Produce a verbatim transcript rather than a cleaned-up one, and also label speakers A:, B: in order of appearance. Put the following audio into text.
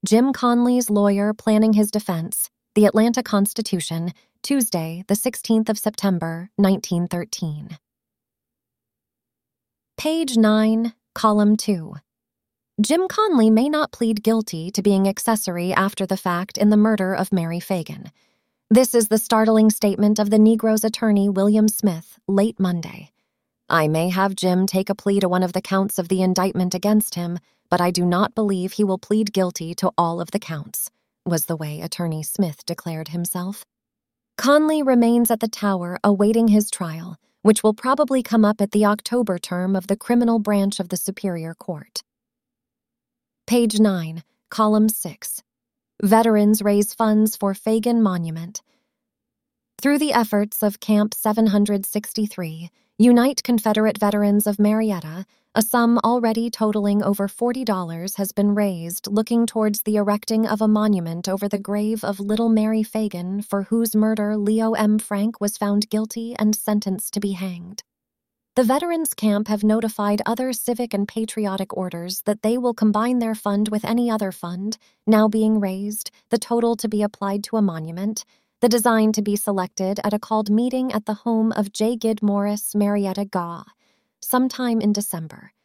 A: Jim Conley's lawyer planning his defense, The Atlanta Constitution, Tuesday, the sixteenth of September, nineteen thirteen. Page nine, Column two. Jim Conley may not plead guilty to being accessory after the fact in the murder of Mary Fagan. This is the startling statement of the Negro's attorney William Smith, late Monday. I may have Jim take a plea to one of the counts of the indictment against him, but I do not believe he will plead guilty to all of the counts, was the way Attorney Smith declared himself. Conley remains at the Tower awaiting his trial, which will probably come up at the October term of the criminal branch of the Superior Court. Page nine, Column six. Veterans raise funds for Fagan Monument. Through the efforts of Camp seven hundred sixty-three, Unite Confederate Veterans of Marietta, a sum already totaling over forty dollars has been raised looking towards the erecting of a monument over the grave of little Mary Fagan, for whose murder Leo M. Frank was found guilty and sentenced to be hanged. The Veterans Camp have notified other civic and patriotic orders that they will combine their fund with any other fund, now being raised, the total to be applied to a monument, the design to be selected at a called meeting at the home of J. Gid Morris, Marietta, G A, sometime in December.